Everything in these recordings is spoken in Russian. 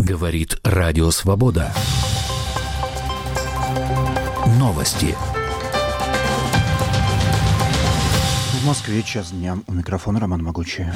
Говорит Радио Свобода. Новости. В Москве час дня. У микрофона Роман Могучий.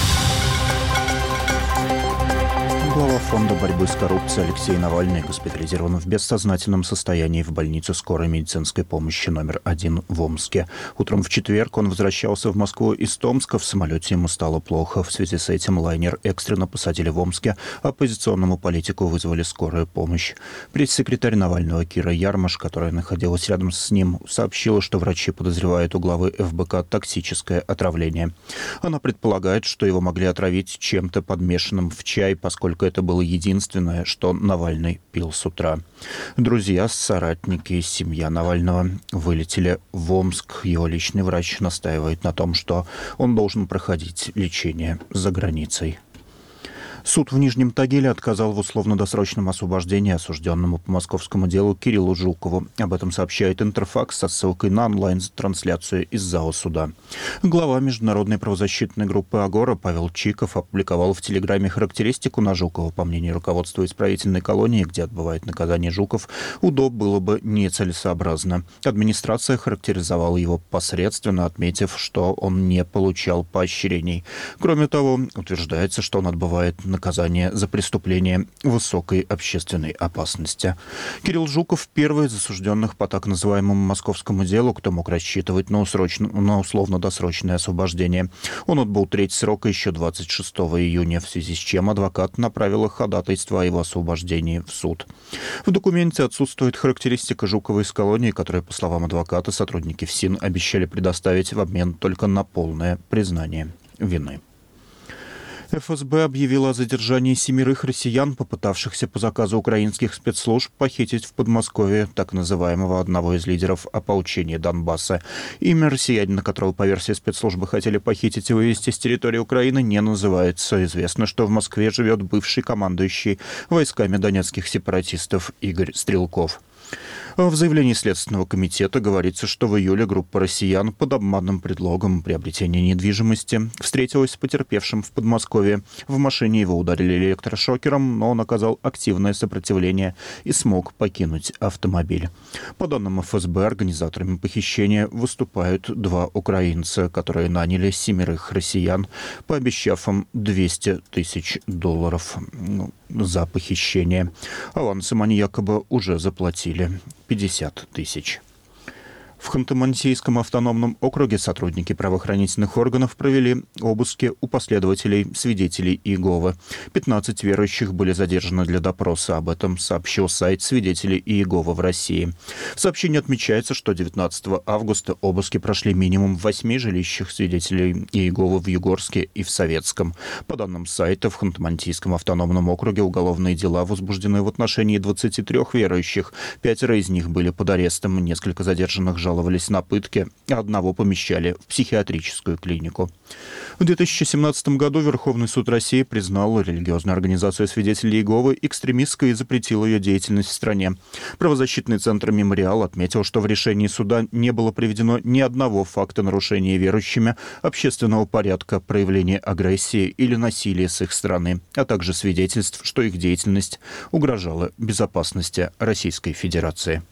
Глава фонда борьбы с коррупцией Алексей Навальный госпитализирован в бессознательном состоянии в больницу скорой медицинской помощи номер 1 в Омске. Утром в четверг он возвращался в Москву из Томска. В самолете ему стало плохо. В связи с этим лайнер экстренно посадили в Омске. Оппозиционному политику вызвали скорую помощь. Пресс-секретарь Навального Кира Ярмаш, которая находилась рядом с ним, сообщила, что врачи подозревают у главы ФБК токсическое отравление. Она предполагает, что его могли отравить чем-то подмешанным в чай, поскольку это было единственное, что Навальный пил с утра. Друзья, соратники и семья Навального вылетели в Омск. Его личный врач настаивает на том, что он должен проходить лечение за границей. Суд в Нижнем Тагиле отказал в условно-досрочном освобождении осужденному по московскому делу Кириллу Жукову. Об этом сообщает Интерфакс со ссылкой на онлайн-трансляцию из зала суда. Глава международной правозащитной группы «Агора» Павел Чиков опубликовал в Телеграме характеристику на Жукова. По мнению руководства исправительной колонии, где отбывает наказание Жуков, УДО было бы нецелесообразно. Администрация характеризовала его посредственно, отметив, что он не получал поощрений. Кроме того, утверждается, что он отбывает наказание за преступление высокой общественной опасности. Кирилл Жуков – первый из осужденных по так называемому московскому делу, кто мог рассчитывать на условно-досрочное освобождение. Он отбыл треть срока еще 26 июня, в связи с чем адвокат направил ходатайство о его освобождении в суд. В документе отсутствует характеристика Жукова из колонии, которую, по словам адвоката, сотрудники ФСИН обещали предоставить в обмен только на полное признание вины. ФСБ объявила о задержании 7 россиян, попытавшихся по заказу украинских спецслужб похитить в Подмосковье так называемого одного из лидеров ополчения Донбасса. Имя россиянина, которого по версии спецслужбы хотели похитить и вывести с территории Украины, не называется. Известно, что в Москве живет бывший командующий войсками донецких сепаратистов Игорь Стрелков. В заявлении Следственного комитета говорится, что в июле группа россиян под обманным предлогом приобретения недвижимости встретилась с потерпевшим в Подмосковье. В машине его ударили электрошокером, но он оказал активное сопротивление и смог покинуть автомобиль. По данным ФСБ, организаторами похищения выступают 2 украинца, которые наняли 7 россиян, пообещав им $200 000 за похищение. Авансом они якобы уже заплатили 50 000. В Ханты-Мансийском автономном округе сотрудники правоохранительных органов провели обыски у последователей свидетелей Иеговы. 15 верующих были задержаны для допроса. Об этом сообщил сайт свидетелей Иеговы в России. В сообщении отмечается, что 19 августа обыски прошли минимум в 8 жилищах свидетелей Иеговы в Югорске и в Советском. По данным сайта, в Ханты-Мансийском автономном округе уголовные дела возбуждены в отношении 23 верующих. 5 из них были под арестом, несколько задержанных жаловались на пытки, а одного помещали в психиатрическую клинику. В 2017 году Верховный суд России признал религиозную организацию свидетелей Иеговы экстремистской и запретил ее деятельность в стране. Правозащитный центр «Мемориал» отметил, что в решении суда не было приведено ни одного факта нарушения верующими общественного порядка, проявления агрессии или насилия с их стороны, а также свидетельств, что их деятельность угрожала безопасности Российской Федерации.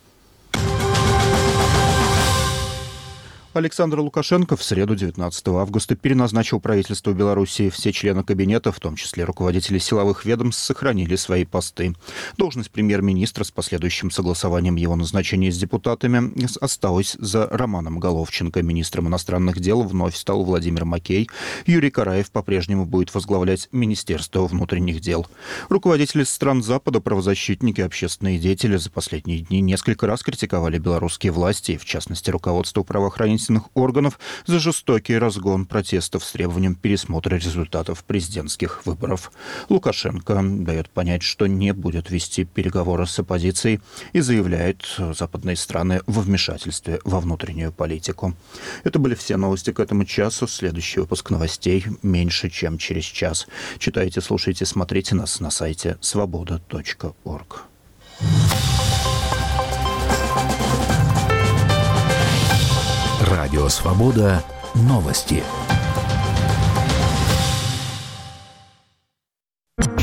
Александр Лукашенко в среду, 19 августа, переназначил правительство Белоруссии. Все члены кабинета, в том числе руководители силовых ведомств, сохранили свои посты. Должность премьер-министра с последующим согласованием его назначения с депутатами осталась за Романом Головченко. Министром иностранных дел вновь стал Владимир Макей. Юрий Караев по-прежнему будет возглавлять Министерство внутренних дел. Руководители стран Запада, правозащитники, общественные деятели за последние дни несколько раз критиковали белорусские власти, в частности, руководство правоохранительных органов, за жестокий разгон протестов с требованием пересмотра результатов президентских выборов. Лукашенко дает понять, что не будет вести переговоры с оппозицией и заявляет западные страны во вмешательстве во внутреннюю политику. Это были все новости к этому часу. Следующий выпуск новостей меньше, чем через час. Читайте, слушайте, смотрите нас на сайте svoboda.org. Радио «Свобода». Новости.